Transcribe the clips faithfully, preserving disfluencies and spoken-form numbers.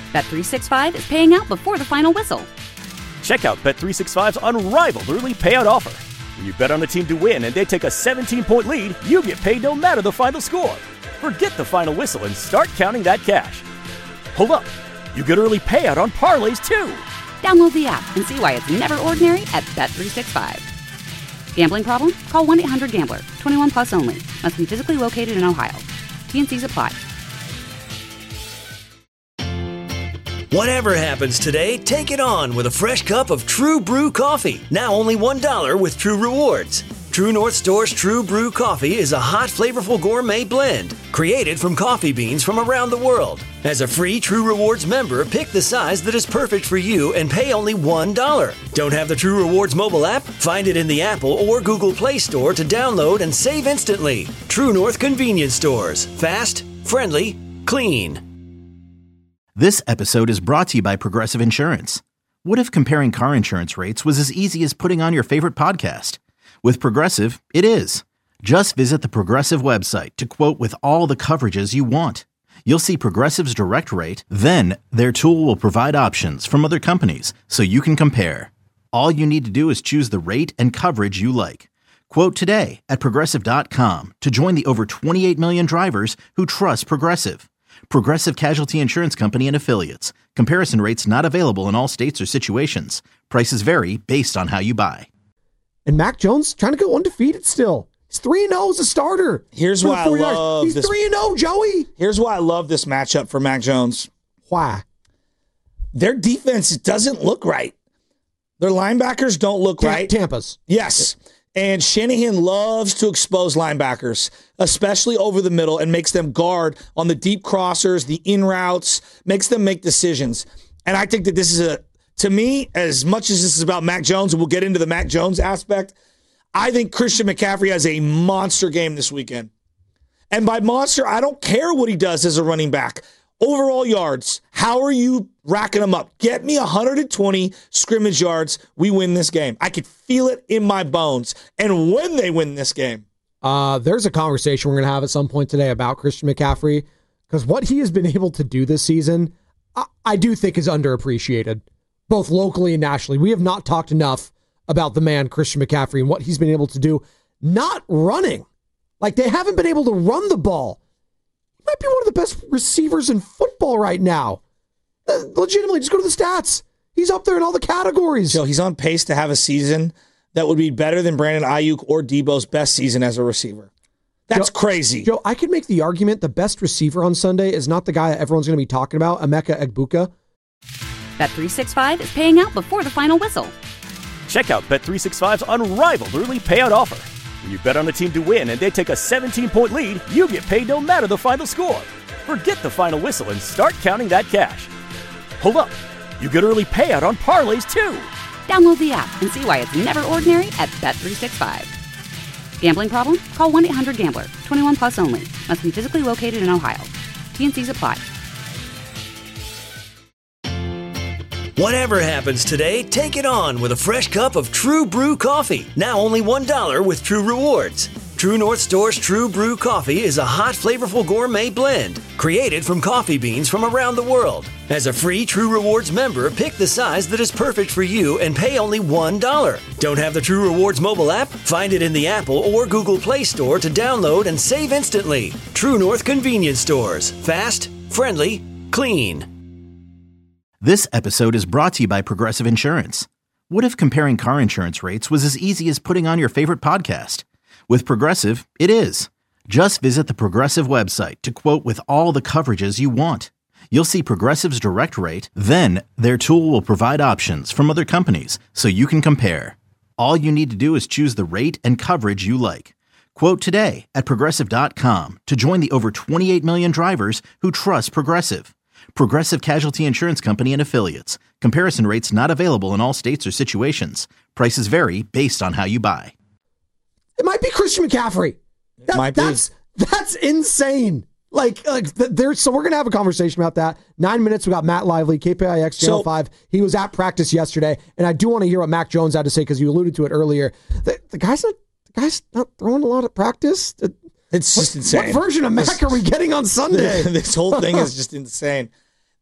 Bet three sixty-five is paying out before the final whistle. Check out Bet three sixty-five's unrivaled early payout offer. When you bet on a team to win and they take a seventeen-point lead, you get paid no matter the final score. Forget the final whistle and start counting that cash. Hold up. You get early payout on parlays, too. Download the app and see why it's never ordinary at Bet three sixty-five. Gambling problem? Call one eight hundred gambler. twenty-one plus only. Must be physically located in Ohio. T N Cs apply. Whatever happens today, take it on with a fresh cup of True Brew coffee. Now only one dollar with True Rewards. True North Store's True Brew coffee is a hot, flavorful gourmet blend created from coffee beans from around the world. As a free True Rewards member, pick the size that is perfect for you and pay only one dollar. Don't have the True Rewards mobile app? Find it in the Apple or Google Play Store to download and save instantly. True North Convenience Stores. Fast, friendly, clean. This episode is brought to you by Progressive Insurance. What if comparing car insurance rates was as easy as putting on your favorite podcast? With Progressive, it is. Just visit the Progressive website to quote with all the coverages you want. You'll see Progressive's direct rate, then their tool will provide options from other companies so you can compare. All you need to do is choose the rate and coverage you like. Quote today at Progressive dot com to join the over twenty-eight million drivers who trust Progressive. Progressive Casualty Insurance Company and Affiliates. Comparison rates not available in all states or situations. Prices vary based on how you buy. And Mac Jones trying to go undefeated still. He's three and oh as a starter. Here's why I love He's this. three and oh, Joey. Here's why I love this matchup for Mac Jones. Why? Their defense doesn't look right. Their linebackers don't look Tam- right. Tampa's. Yes. And Shanahan loves to expose linebackers, especially over the middle, and makes them guard on the deep crossers, the in routes, makes them make decisions. And I think that this is a, to me, as much as this is about Mac Jones, and we'll get into the Mac Jones aspect, I think Christian McCaffrey has a monster game this weekend. And by monster, I don't care what he does as a running back. Overall yards, how are you racking them up? Get me one hundred twenty scrimmage yards. We win this game. I could feel it in my bones. And when they win this game. Uh, there's a conversation we're going to have at some point today about Christian McCaffrey, because what he has been able to do this season, I, I do think is underappreciated, both locally and nationally. We have not talked enough about the man, Christian McCaffrey, and what he's been able to do, not running. Like, they haven't been able to run the ball. He might be one of the best receivers in football right now. Uh, legitimately, just go to the stats. He's up there in all the categories. So he's on pace to have a season that would be better than Brandon Ayuk or Debo's best season as a receiver. That's Joe, crazy. Joe, I could make the argument the best receiver on Sunday is not the guy that everyone's going to be talking about, Emeka Egbuka. Bet three sixty-five is paying out before the final whistle. Check out Bet three sixty-five's unrivaled early payout offer. When you bet on a team to win and they take a seventeen-point lead, you get paid no matter the final score. Forget the final whistle and start counting that cash. Hold up. You get early payout on parlays, too. Download the app and see why it's never ordinary at Bet three sixty-five. Gambling problem? Call one eight hundred gambler. twenty-one plus only. Must be physically located in Ohio. T N Cs apply. Whatever happens today, take it on with a fresh cup of True Brew coffee. Now only one dollar with True Rewards. True North Store's True Brew coffee is a hot, flavorful gourmet blend created from coffee beans from around the world. As a free True Rewards member, pick the size that is perfect for you and pay only one dollar. Don't have the True Rewards mobile app? Find it in the Apple or Google Play Store to download and save instantly. True North Convenience Stores. Fast, friendly, clean. This episode is brought to you by Progressive Insurance. What if comparing car insurance rates was as easy as putting on your favorite podcast? With Progressive, it is. Just visit the Progressive website to quote with all the coverages you want. You'll see Progressive's direct rate, then their tool will provide options from other companies so you can compare. All you need to do is choose the rate and coverage you like. Quote today at Progressive dot com to join the over twenty-eight million drivers who trust Progressive. Progressive Casualty Insurance Company and Affiliates. Comparison rates not available in all states or situations. Prices vary based on how you buy. It might be Christian McCaffrey. That, might be. That's that's insane. Like, like there's so we're gonna have a conversation about that. Nine minutes. We got Matt Lively, K P I X Channel So, Five. He was at practice yesterday, and I do want to hear what Mac Jones had to say because you alluded to it earlier. The, the guy's not the guy's not throwing a lot at practice. It's just what, insane. What version of Mac are we getting on Sunday? This whole thing is just insane.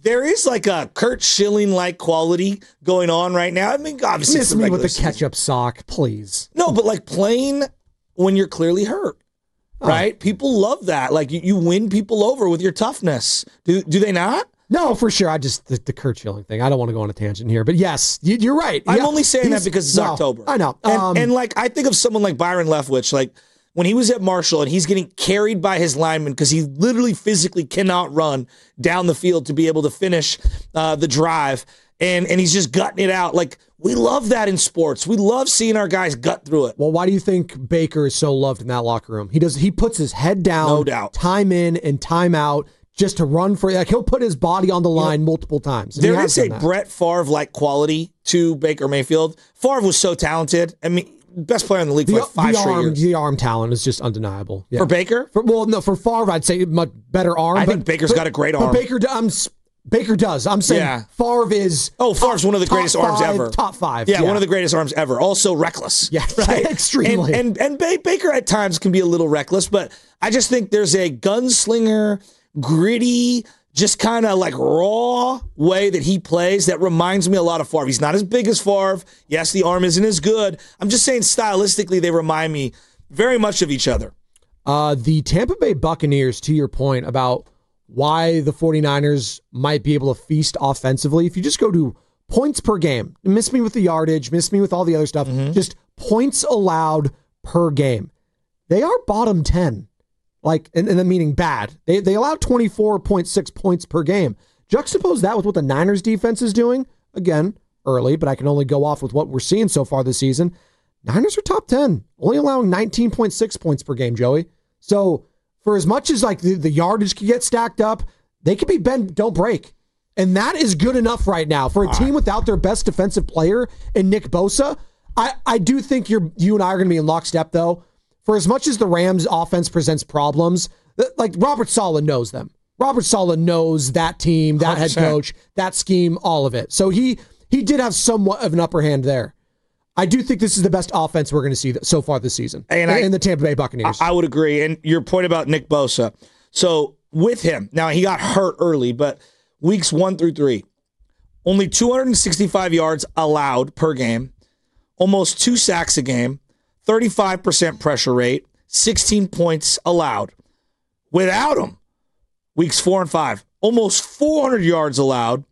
There is like a Kurt Schilling-like quality going on right now. I mean, obviously, Miss it's me with the season. ketchup sock, please. No, but like playing when you're clearly hurt, Oh. right? People love that. Like you, you win people over with your toughness. Do do they not? No, for sure. I just, the, the Kurt Schilling thing. I don't want to go on a tangent here, but yes, you, you're right. I'm Yeah, only saying that he's- because it's no, October. I know. And, Um, and like, I think of someone like Byron Leftwich, like when he was at Marshall and he's getting carried by his linemen because he literally physically cannot run down the field to be able to finish uh, the drive. And, and he's just gutting it out. Like, we love that in sports. We love seeing our guys gut through it. Well, why do you think Baker is so loved in that locker room? He does. He puts his head down, No doubt. time in and time out, just to run for. Like he'll put his body on the line know, multiple times. and he There has is a done that. Brett Favre-like quality to Baker Mayfield. Favre was so talented. I mean, best player in the league The, for like five the straight arm, years. the arm talent is just undeniable. Yeah. For Baker? For, well, no, for Favre, I'd say much better arm. I but, think Baker's but- got a great but arm. Baker, do- I'm, s- Baker does. I'm saying Yeah. Favre is. Oh, Favre's one of the top greatest arms five, ever. Top five. Yeah, one of the greatest arms ever. Also reckless. Yeah, right. extremely. And and, and ba- Baker at times can be a little reckless, but I just think there's a gunslinger, gritty, just kind of like raw way that he plays that reminds me a lot of Favre. He's not as big as Favre. Yes, the arm isn't as good. I'm just saying stylistically they remind me very much of each other. Uh, the Tampa Bay Buccaneers, to your point about why the 49ers might be able to feast offensively, if you just go to points per game, miss me with the yardage, miss me with all the other stuff, just points allowed per game. They are bottom ten, like, and, and the meaning bad. They, they allow twenty-four point six points per game. Juxtapose that with what the Niners defense is doing. Again, early, but I can only go off with what we're seeing so far this season. Niners are top ten, only allowing nineteen point six points per game, Joey. So for as much as like the, the yardage can get stacked up, they can be bend, don't break. And that is good enough right now. For a team without their best defensive player in Nick Bosa, I, I do think you're you and I are going to be in lockstep, though. For as much as the Rams offense presents problems, like Robert Saleh knows them. Robert Saleh knows that team, that one hundred percent. head coach, that scheme, all of it. So he he did have somewhat of an upper hand there. I do think this is the best offense we're going to see so far this season And in, I- in the Tampa Bay Buccaneers. I would agree. And your point about Nick Bosa. So with him, now he got hurt early, but weeks one through three, only two hundred sixty-five yards allowed per game, almost two sacks a game, thirty-five percent pressure rate, sixteen points allowed. Without him, weeks four and five, almost four hundred yards allowed,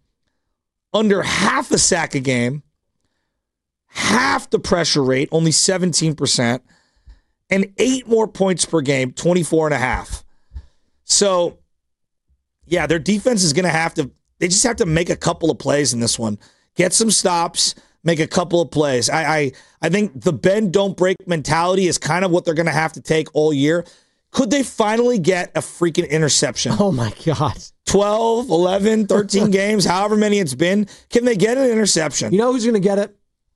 under half a sack a game, half the pressure rate, only seventeen percent, and eight more points per game, twenty-four and a half. So, yeah, their defense is going to have to, they just have to make a couple of plays in this one. Get some stops, make a couple of plays. I I, I think the bend, don't break mentality is kind of what they're going to have to take all year. Could they finally get a freaking interception? oh my God. twelve, eleven, thirteen games, however many it's been. Can they get an interception? You know who's going to get it?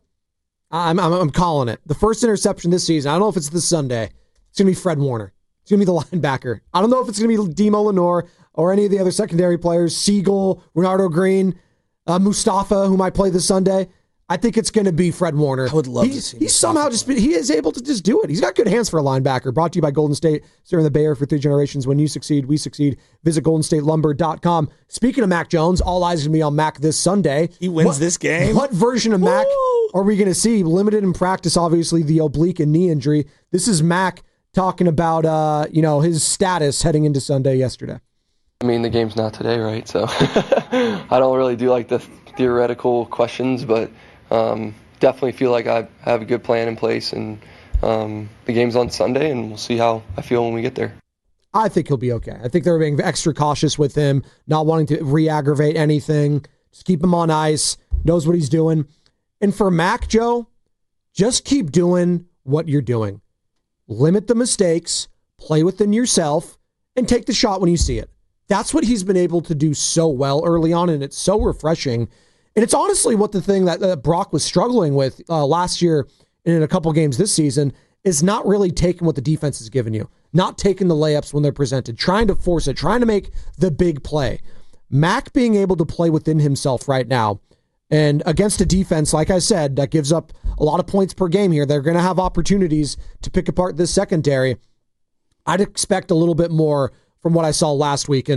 I'm, I'm I'm calling it. The first interception this season, I don't know if it's this Sunday. It's going to be Fred Warner. It's going to be the linebacker. I don't know if it's going to be Demo Lenore or any of the other secondary players, Siegel, Renardo Green, uh, Mustafa, who might play this Sunday. I think it's going to be Fred Warner. I would love he, to see He Mustafa somehow just, he is able to just do it. He's got good hands for a linebacker. Brought to you by Golden State. Serving the Bay Area for three generations. When you succeed, we succeed. Visit golden state lumber dot com. Speaking of Mac Jones, all eyes are going to be on Mac this Sunday. He wins What- this game? What version of Mac Woo! are we going to see? Limited in practice, obviously, the oblique and knee injury. This is Mac talking about uh, you know, his status heading into Sunday yesterday. I mean, the game's not today, right? So I don't really do like the theoretical questions, but um, definitely feel like I have a good plan in place, and um, the game's on Sunday, and we'll see how I feel when we get there. I think he'll be okay. I think they're being extra cautious with him, not wanting to re-aggravate anything. Just keep him on ice, knows what he's doing. And for Mac, Joe, just keep doing what you're doing. Limit the mistakes, play within yourself, and take the shot when you see it. That's what he's been able to do so well early on, and it's so refreshing. And it's honestly what the thing that uh, Brock was struggling with uh, last year and in a couple games this season is not really taking what the defense has given you, not taking the layups when they're presented, trying to force it, trying to make the big play. Mac being able to play within himself right now, and against a defense, like I said, that gives up a lot of points per game here, they're going to have opportunities to pick apart this secondary. I'd expect a little bit more from what I saw last week. And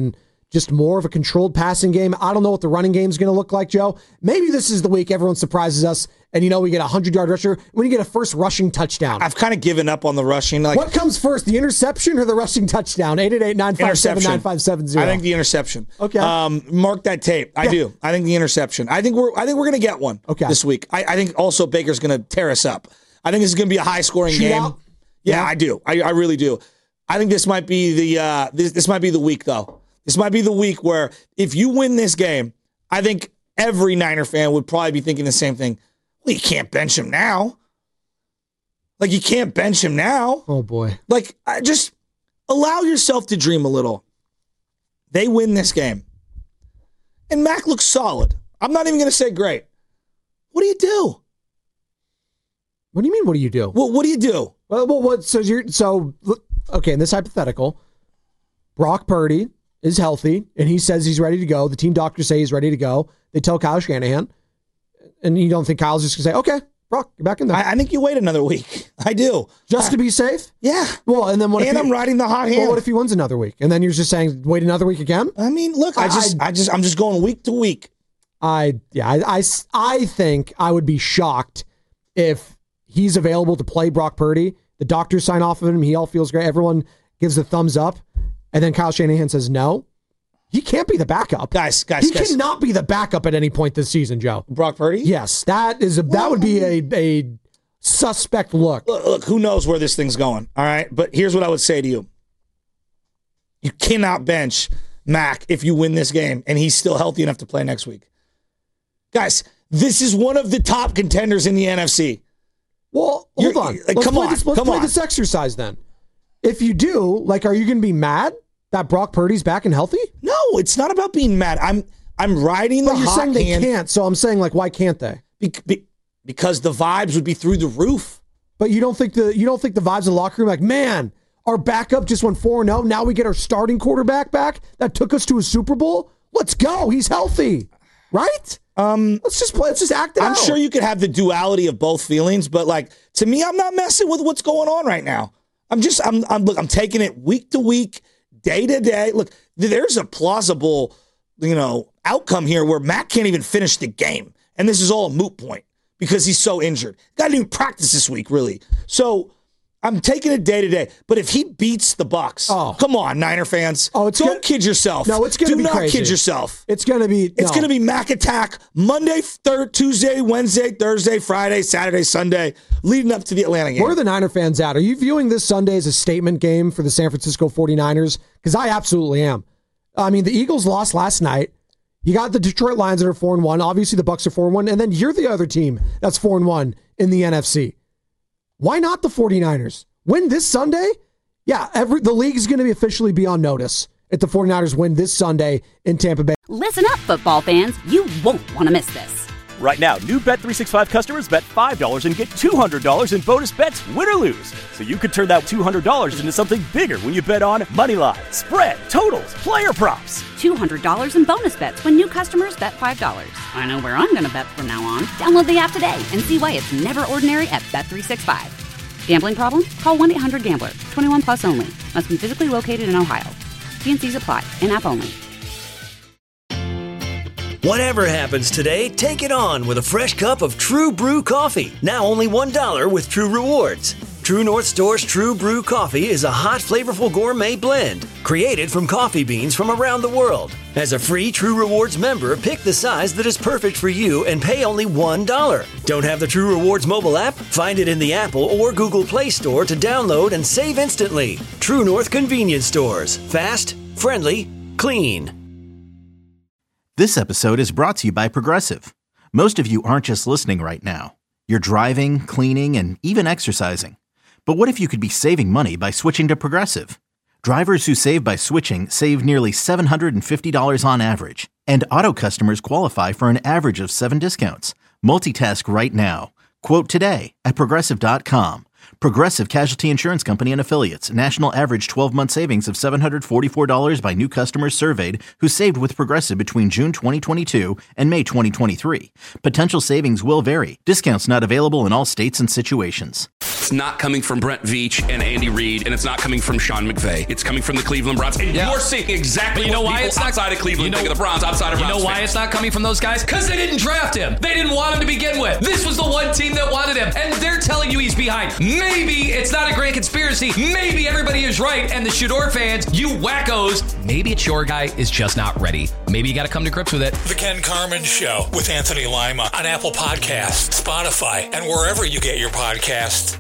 just more of a controlled passing game. I don't know what the running game is going to look like, Joe. Maybe this is the week everyone surprises us, and you know we get a hundred-yard rusher when you get a first rushing touchdown. I've kind of given up on the rushing. Like, what comes first, the interception or the rushing touchdown? eight eight eight, nine five seven, nine five seven zero. I think the interception. Okay. Um, mark that tape. I yeah. do. I think the interception. I think we're I think we're going to get one okay. this week. I, I think also Baker's going to tear us up. I think this is going to be a high-scoring Shoot game. Out. Yeah, yeah, I do. I, I really do. I think this might be the uh, this, this might be the week, though. This might be the week where if you win this game, I think every Niner fan would probably be thinking the same thing. Well, you can't bench him now. Like, you can't bench him now. Oh, boy. Like, just allow yourself to dream a little. They win this game. And Mac looks solid. I'm not even going to say great. What do you do? What do you mean, what do you do? Well, what do you do? Well, well what, so you're, so, okay, in this hypothetical, Brock Purdy is healthy, and he says he's ready to go. The team doctors say he's ready to go. They tell Kyle Shanahan, and you don't think Kyle's just going to say, okay, Brock, you're back in there. I, I think you wait another week. I do. Just I, to be safe? Yeah. Well, and then what and if I'm he, riding the hot hand. Well, what if he wins another week? And then you're just saying, wait another week again? I mean, look, I, I just, I, I just, I'm just going week to week. I, yeah, I, I, I think I would be shocked if he's available to play Brock Purdy. The doctors sign off of him. He all feels great. Everyone gives the thumbs up. And then Kyle Shanahan says no. He can't be the backup. Guys, guys, He guys. cannot be the backup at any point this season, Joe. Brock Purdy? Yes, that is a, that would be a, a suspect look. look. Look, who knows where this thing's going, all right? But here's what I would say to you. You cannot bench Mac if you win this game, and he's still healthy enough to play next week. Guys, this is one of the top contenders in the N F C. Well, hold You're, on. Like, let's come play on, this, let's come play on. this exercise then. If you do, like, are you going to be mad that Brock Purdy's back and healthy? No, it's not about being mad. I'm I'm riding the but you're hot saying they hand can't, so I'm saying, like, why can't they? be, be, because the vibes would be through the roof. But you don't think the you don't think the vibes in the locker room, like, man, our backup just went four and oh. Now we get our starting quarterback back that took us to a Super Bowl. Let's go. He's healthy, right? Um, let's just play. Let's just act it I'm out. sure you could have the duality of both feelings, but like to me, I'm not messing with what's going on right now. I'm just I'm I'm look. I'm taking it week to week, day to day. Look, there's a plausible, you know, outcome here where Matt can't even finish the game, and this is all a moot point because he's so injured. Got to even practice this week, really. So I'm taking it day to day. But if he beats the Bucs, oh. come on, Niner fans. Oh, it's don't gonna, kid yourself. No, it's going to Do be not crazy. kid yourself. It's going to be. It's no. going to be Mac Attack Monday, third, Tuesday, Wednesday, Thursday, Friday, Saturday, Sunday, leading up to the Atlanta game. Where are the Niner fans at? Are you viewing this Sunday as a statement game for the San Francisco forty-niners? Because I absolutely am. I mean, the Eagles lost last night. You got the Detroit Lions that are four and one. Obviously, the Bucs are four and one, and then you're the other team that's four and one in the N F C. Why not the forty-niners? Win this Sunday? Yeah, every the league is going to be officially be on notice if the forty-niners win this Sunday in Tampa Bay. Listen up, football fans. You won't want to miss this. Right now, new Bet three sixty-five customers bet five dollars and get two hundred dollars in bonus bets, win or lose. So you could turn that two hundred dollars into something bigger when you bet on Moneyline, spread, totals, player props. two hundred dollars in bonus bets when new customers bet five dollars. I know where I'm going to bet from now on. Download the app today and see why it's never ordinary at Bet three sixty-five. Gambling problem? Call one eight hundred gambler. twenty-one plus only. Must be physically located in Ohio. T and C's apply. In-app only. Whatever happens today, take it on with a fresh cup of True Brew coffee. Now only one dollar with True Rewards. True North Store's True Brew coffee is a hot, flavorful gourmet blend created from coffee beans from around the world. As a free True Rewards member, pick the size that is perfect for you and pay only one dollar. Don't have the True Rewards mobile app? Find it in the Apple or Google Play Store to download and save instantly. True North Convenience Stores. Fast, friendly, clean. This episode is brought to you by Progressive. Most of you aren't just listening right now. You're driving, cleaning, and even exercising. But what if you could be saving money by switching to Progressive? Drivers who save by switching save nearly seven hundred fifty dollars on average. And auto customers qualify for an average of seven discounts. Multitask right now. Quote today at Progressive dot com. Progressive Casualty Insurance Company and Affiliates. National average twelve-month savings of seven hundred forty-four dollars by new customers surveyed who saved with Progressive between June twenty twenty-two and May twenty twenty-three. Potential savings will vary. Discounts not available in all states and situations. it's not coming from Brent Veach and Andy Reid, and it's not coming from Sean McVay. It's coming from the Cleveland Browns. And yeah. you're seeing exactly you know what why people it's not, outside of Cleveland you know, think of the Browns, outside of You Browns know why fans. it's not coming from those guys? Because they didn't draft him. They didn't want him to begin with. This was the one team that wanted him, and they're telling you he's behind. Maybe it's not a grand conspiracy. Maybe everybody is right, and the Shador fans, you wackos, maybe it's your guy is just not ready. Maybe you got to come to grips with it. The Ken Carman Show with Anthony Lima on Apple Podcasts, Spotify, and wherever you get your podcasts.